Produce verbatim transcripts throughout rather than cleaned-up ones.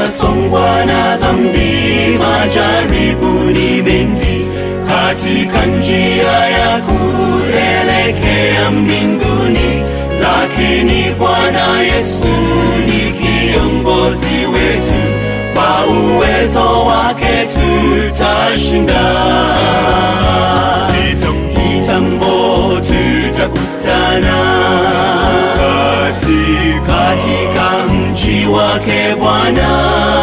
tunasongwa na dhambi, majaribu ni mengi katika njia ya kuelekea mbinguni, lakini Bwana Yesu ni kiongozi wetu, kwa uwezo wake tutashinda. Kitambo tutakutana katika mji wake Bwana,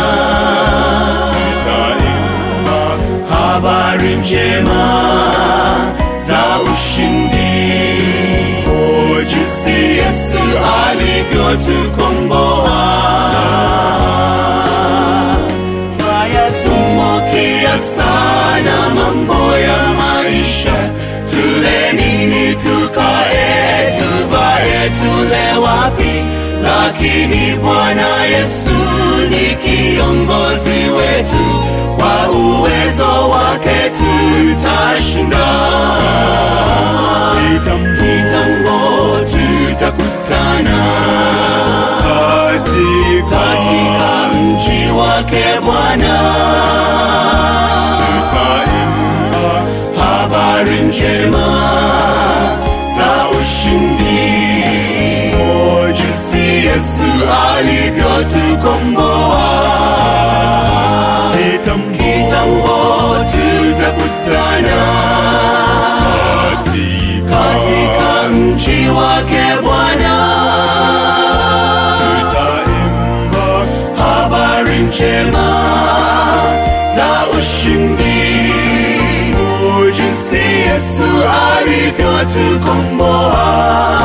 tutaimba habari njema za ushindi, o jinsi Yesu alivyotukomboa. Twayasumbukia sana mambo ya maisha, tule nini, tukae, tuvae, tule wapi, lakini Bwana Yesu ni kiongozi wetu, kwa uwezo wake tutashinda. Kitambo tutakutana katika mji wake Bwana, tutaimba habari njema za ushindi, o jinsi Yesu alivyotukomboa. Kitambo tutakutana katika mji wake Bwana, tutaimba habari njema za ushindi, o jinsi Yesu alivyotukomboa.